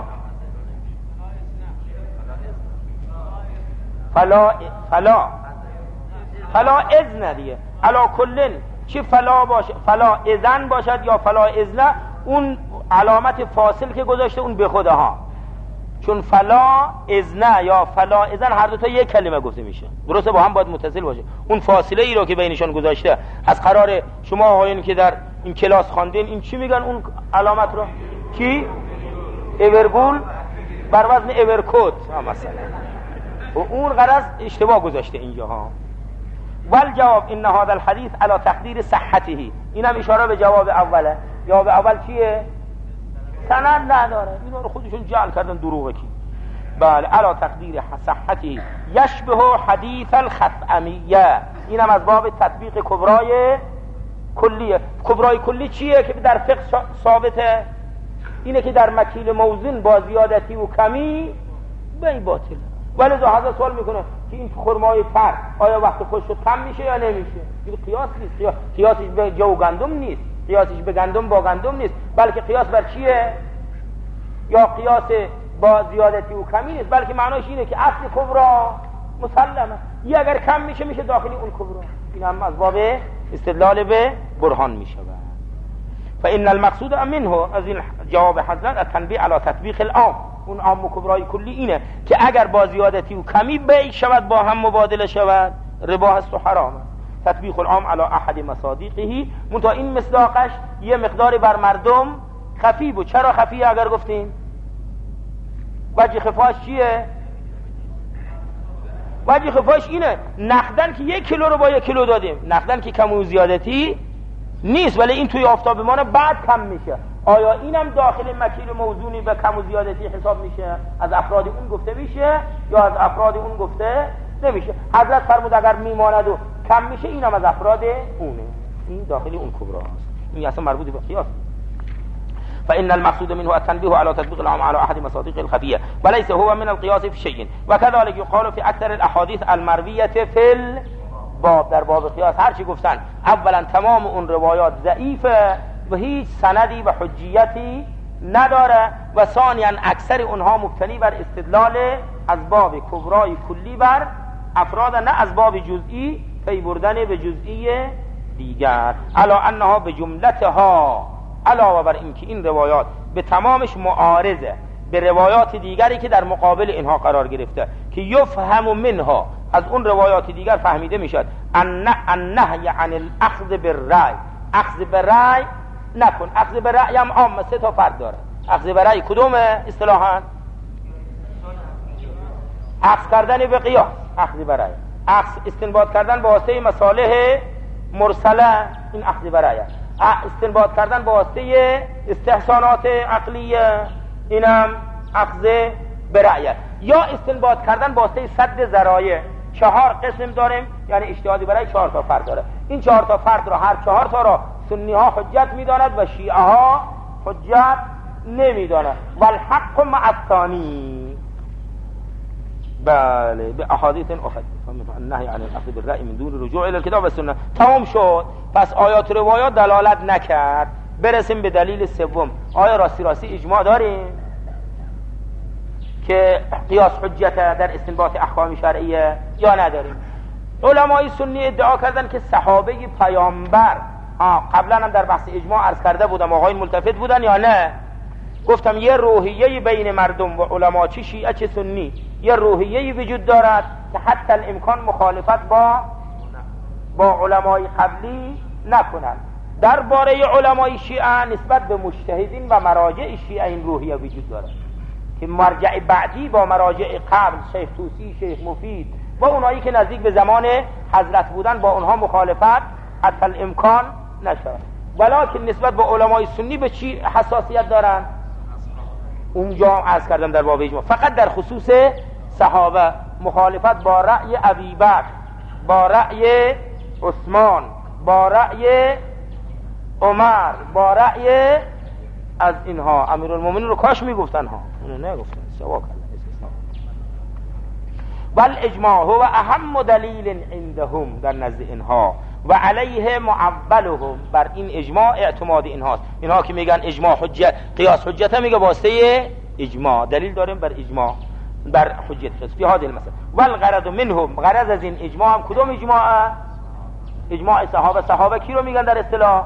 S1: فلا فلا فلا اذن دیگه، علا کلن چه فلا باشه، فلا اذن باشد یا فلا اذن، اون علامت فاصل که گذاشته اون به خودها، چون فلا اذن یا فلا اذن هر دو تا یک کلمه گفته میشه، درسته با هم باید متصل باشه. اون فاصله ای رو که بینشون گذاشته، از قرار شما آقایون که در این کلاس خواندین این چی میگن اون علامت رو؟ کی؟ اوربول بر وزن اورکوت مثلا، و اون غرض اشتباه گذاشته اینجا ها. ول جواب ان هذا الحديث على تقدير صحته، اینم اشاره به جواب اوله. جواب اول چیه؟ سند نداره، اینا رو خودشون جعل کردن دروغه کی. بله على تقدیر صحته یشبه حدیث الخطامیه، اینم از باب تطبیق کبرای کلیه. کبرای کلی چیه که در فقه ثابته؟ اینه که در مکیل موزن با زیادتی و کمی بی باطل. ولی حضرت سوال میکنه که این خرمای تر آیا وقت خوش شد کم میشه یا نمیشه؟ این قیاس نیست، قیاس قیاسش به جو و گندم نیست، قیاسش به گندم با گندم نیست، بلکه قیاس بر چیه؟ یا قیاس با زیادتی و کمی نیست، بلکه معناش اینه که اصل کبرا مسلمه، یه اگر کم میشه میشه داخلی اون کبرا. این هم از باب استدلال به برهان میشه. فإن المقصود منه، از این جواب حضرت، التنبیه علی تطبیق العام، اون عام و کبرای کلی اینه که اگر با زیادتی و کمی بیع شود با هم مبادله شود ربا است و حرام است. تطبیق العام علی احد مصادیقه، منتها این مصداقش یه مقداری بر مردم خفی بود. چرا خفیه اگر گفتیم؟ وجه خفاش چیه؟ وجه خفاش اینه نقدن که یک کیلو رو با یک کیلو دادیم، نقدن که کم و زیادتی نیست، ولی این توی آفتاب مانه بعد کم میشه. آیا اینم داخل مکیل موزونی به کم و زیادتی حساب میشه؟ از افراد اون گفته میشه یا از افراد اون گفته نمیشه؟ حضرت فرمود اگر میماند و کم میشه اینم از افراد اونه، این داخل اون کبرا هست، این اصلا مربوط به قیاس. فإن المقصود منه التنبيه على تطبيق العام على أحد مصادق الخفية وليس هو من القياس في شيء. وكذلك يقال في أكثر الأحاديث المروية في الباب، در باب قیاس هر چی گفتن اولا تمام اون روایات ضعیفه و هیچ سندی و حجیتی نداره، و ثانیا اکثر اونها مبتنی بر استدلال از باب کبرای کلی بر افراد، نه از باب جزئی پی بردن به جزئی دیگر. علا انها به جملتها، علاوه بر این که این روایات به تمامش معارضه به روایات دیگری که در مقابل اینها قرار گرفته، که یفهم منها، از اون روایات دیگر فهمیده میشد النهی عن الاخذ بالرأی، اخذ بالرأی نکن. اخذ بالرأی هم عام سه تا فرد داره. اخذ بالرأی کدومه اصطلاحاً؟ اخذ کردن به قیاس، اخذ بالرأی، اخذ استنباط کردن با واسطه مصالح مرسله، این اخذ بالرأی. استنباط کردن با واسطه استحسانات عقلیه، اینم اخذ برأی. یا استنباط کردن با واسطه سد ذرایع. چهار قسم داریم، یعنی اجتهادی برای چهار تا فرد داره. این چهار تا فرد را، هر چهار تا را سنی ها حجت میداند و شیعه ها حجت نمیداند. والحق مع الثانی. بله به احادیث اخرى النهی عن الاخذ بالرأی من دون رجوع الى الكتاب و سنت. تمام شد. پس آیات روایات دلالت نکرد. برسیم به دلیل سوم. آیا راستی راستی اجماع داریم که قیاس حجت در استنباط احکام شرعیه یا نداریم؟ علمای سنی ادعا کردن که صحابه پیامبر، قبلا هم در بحث اجماع عرض کرده بودم، آقایون ملتفت بودن یا نه؟ گفتم یه روحیه بین مردم و علما چه شیعه چه سنی یه روحیه وجود دارد که حتی الامکان مخالفت با با علمای قبلی نکنند. درباره علمای شیعه نسبت به مجتهدین و مراجع شیعه این روحیه وجود دارد که مرجع بعدی با مراجع قبل شیخ طوسی، شیخ مفید و اونایی که نزدیک به زمان حضرت بودن با اونها مخالفت حتی الامکان نشود. ولکن نسبت به علمای سنی به چی حساسیت دارن؟ اونجا عرض کردم در باب اجماع فقط در خصوص صحابه مخالفت با رأی ابوبکر، با رأی عثمان، با رأی عمر، با رأی از اینها امیرالمومنین رو کاش میگفتن ها، اونو نگفتن. سوا کردن. بل اجماع هو اهم دلیل عندهم در نزد اینها و علیه معولهم، بر این اجماع اعتماد اینهاست. اینها که میگن اجماع حجت، قیاس حجت، میگه واسطه اجماع دلیل داریم بر اجماع، بر حجت قیاس فی هذه المسأله. والغرض منهم، غرض از این اجماع هم کدوم اجماع؟ اجماع صحابه. صحابه کی رو میگن در اصطلاح؟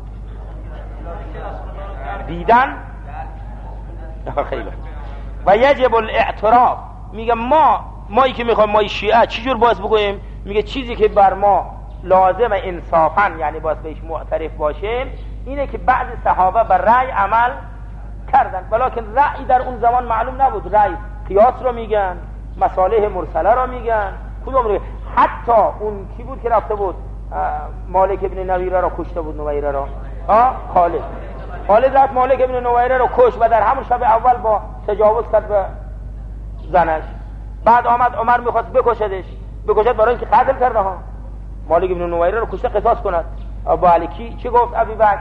S1: دیدن خیلی. و یجب الاعتراف، میگه ما مایی که میخوایم ما شیعه چجور باز بگوییم؟ میگه چیزی که بر ما لازم انصافا یعنی باز بهش معترف باشیم اینه که بعض صحابه بر رأی عمل کردن، ولیکن رأی در اون زمان معلوم نبود. رأی قیاس رو میگن، مصالح مرسله رو میگن، کدوم رو؟ حتی اون کی بود که رفته بود مالک ابن نویره رو کشته بود، نویره رو ها خالد خالد رفت مالک ابن نویره رو کش و در همون شب اول با تجاوز کرد به زنش. بعد آمد عمر میخواست بکشدش، بکشد برای اینکه قتل کرده ها. مالک ابن نویره رو کشته قصاص کند. ابو علی کی چی گفت؟ ابوبکر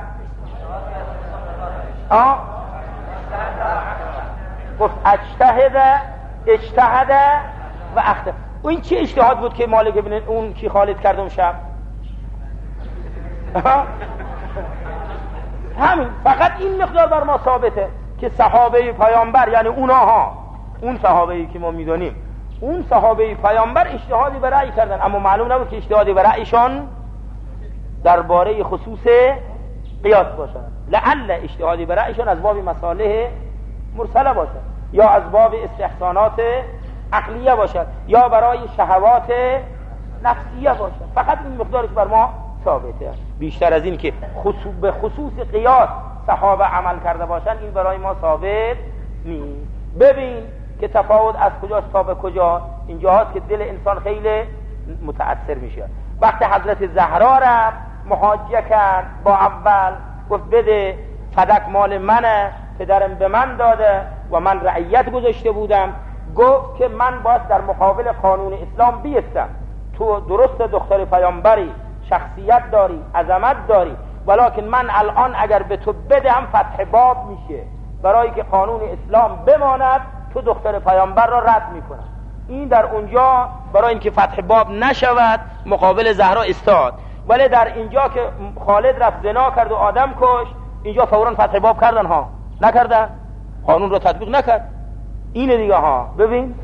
S1: اه گفت اجتهد اجتهد و اخطا. این چه اجتهاد بود که مالک ابن اون کی خالد کرد اون شب؟ همین، فقط این مقدار بر ما ثابته که صحابه پیامبر یعنی اونها، اون صحابه‌ای که ما میدونیم اون صحابه پیامبر اجتهادی به رأی کردن، اما معلوم نبود که اجتهادی به رأیشان درباره خصوص قیاس باشد. لعل اجتهادی به رأیشان از باب مصالح مرسله باشد، یا از باب استحسانات عقلیه باشد، یا برای شهوات نفسیه باشد. فقط این مقدارش بر ما ثابته. بیشتر از این که خصوص به خصوص قیاس صحابه عمل کرده باشند این برای ما ثابت نیست. ببین که تفاوت از کجاست تا به کجا. اینجا هست که دل انسان خیلی متأثر میشه. وقتی حضرت زهرا را محاجه کرد با اول گفت بده فدک مال منه، پدرم به من داده و من رعیت گذاشته بودم، گفت که من باید در مقابل قانون اسلام بیستم. تو درست دختر پیامبری، شخصیت داری، عظمت داری، ولیکن من الان اگر به تو بدم فتح باب میشه برای که قانون اسلام بماند، تو دختر پیامبر را رد میکنم. این در اونجا برای اینکه فتح باب نشود مقابل زهرا استاد، ولی در اینجا که خالد رفت زنا کرد و آدم کش، اینجا فوراً فتح باب کردن ها، نکردن، قانون را تطبیق نکرد. اینه دیگه ها. ببین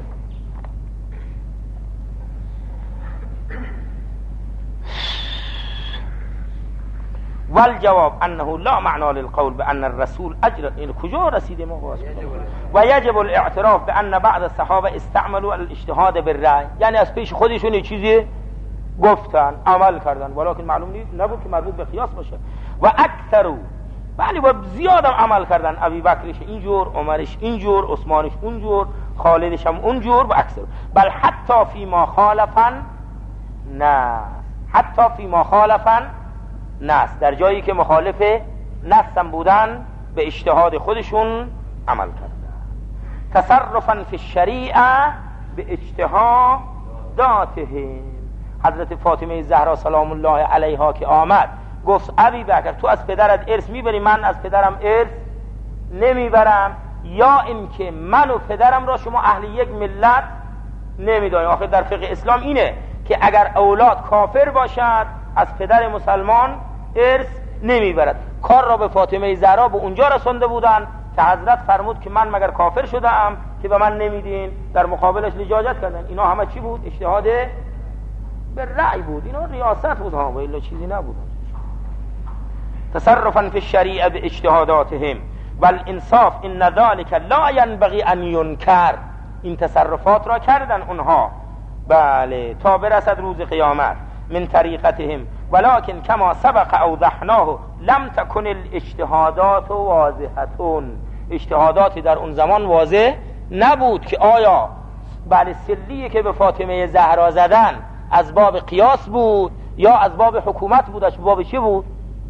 S1: والجواب انه لا معنى للقول بان الرسول اجر، این کجا رسیده ما باز و یجب الاعتراف بان بعض الصحابه استعملوا الاجتهاد بالرأی، یعنی از پیش خودشون یه چیزی گفتن عمل کردن ولکن معلوم نبود که مربوط به قیاس باشه. و اکثروا، ولی و زیاد عمل کردن، ابی بکرش اینجور، عمرش اینجور، عثمانش اونجور، خالدش هم اونجور و اکثر. بل حتی فی ما خالفن نه، حتی فی ما خالفن نص، در جایی که مخالف نصم بودن به اجتهاد خودشون عمل کردن. تصرفا فی الشریعه به اجتهاداتهم. حضرت فاطمه زهرا سلام الله علیها که آمد گفت ابی بکر تو از پدرت ارث میبری، من از پدرم ارث نمیبرم، یا اینکه من و پدرم را شما اهل یک ملت نمیدانید. آخر در فقه اسلام اینه که اگر اولاد کافر باشد از پدر مسلمان ارث نمیبرد. کار را به فاطمه زهرا به اونجا رسانده بودن که حضرت فرمود که من مگر کافر شدم که به من نمیدین؟ در مقابلش لجاجت کردن. اینا همه چی بود؟ اجتهاد به رأی بود، اینا ریاست بود ها، و الا چیزی نبود. تصرفا فی الشریعه به اجتهاداتهم والانصاف ان ذلك لا ينبغي ان ينکر. این تصرفات را کردن اونها، بله، تا برسد روز قیامت. من طریقتهم ولكن كما سبق اوضحناه لم تكن الاجتهادات واضحتون. اجتهاداتی در اون زمان واضح نبود که آیا بله سلیه که به فاطمه زهرا زدن از باب قیاس بود یا از باب حکومت بود، از باب چی بود؟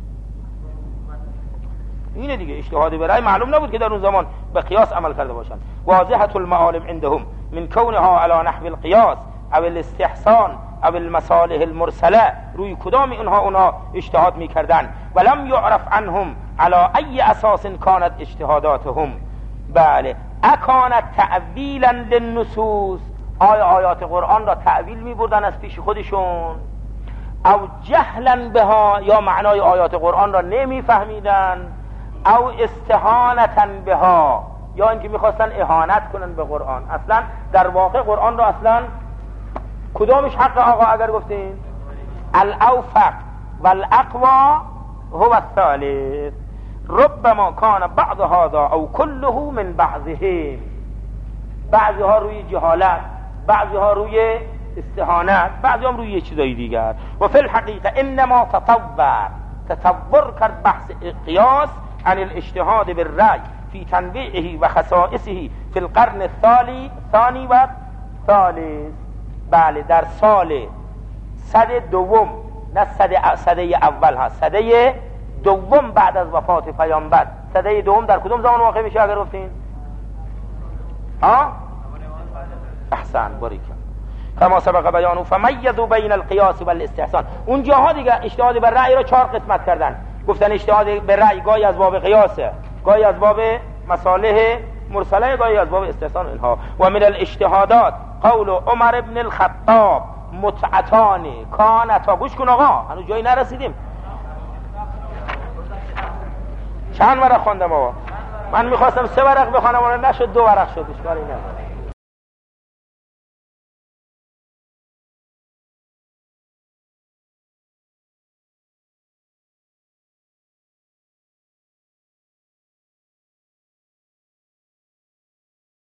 S1: اینه دیگه، اجتهاد برای معلوم نبود که در اون زمان به قیاس عمل کرده باشن. واضحة المعالم عندهم من كونها على نحو القياس او الاستحسان او المصالح المرسله. روی کدام اینها اونها اجتهاد میکردن؟ ولم يعرف عنهم على ای اساس كانت اجتهاداتهم. بله، اکانت تعویلا للنصوص، آیا آیات قرآن را تعویل میبردن از پیش خودشون؟ او جهلا بها، یا معنای آیات قرآن را نمیفهمیدن؟ او استهانتا بها، یا اینکه میخواستن اهانت کنن به قرآن؟ اصلا در واقع قرآن را اصلا کدامش حق آقا اگر گفتین؟ الاوفق والاقوى هو الثالث. ربما كان بعض هذا او كله من بعضهم. بعضی ها روی جهالت، بعضی ها روی استهانت، بعضی هم روی یه چیزای دیگر. و فی الحقیقه انما تطور تطور کرد بحث قیاس عن الاجتهاد بالرأی في تنویعه و خصائصه في القرن الثاني ثانی و ثالث. بله، در سال صده دوم، نه صده صده اول ها، صده دوم بعد از وفات پیامبر. صده دوم در کدوم زمان واقع میشه اگر گفتین؟ ها؟ احسن، باریکن. کما سبق بیانو فمیزوا بین القیاس والاستحسان. اونجاها دیگه اجتهاد بر رأی را چهار قسمت کردن. گفتن اجتهاد بر رأی گاهی از باب قیاسه، گاهی از باب مصالح مرسله، گاهی از باب استحسان اینها. و من الاجتهادات قول عمر ابن الخطاب متعتان کانتا. گوش کن آقا، هنوز جایی نرسیدیم. چند ورق خواندم آقا؟ من میخواستم سه ورق بخوانم، ولی نشد، دو ورق شد. اشکالی نداره.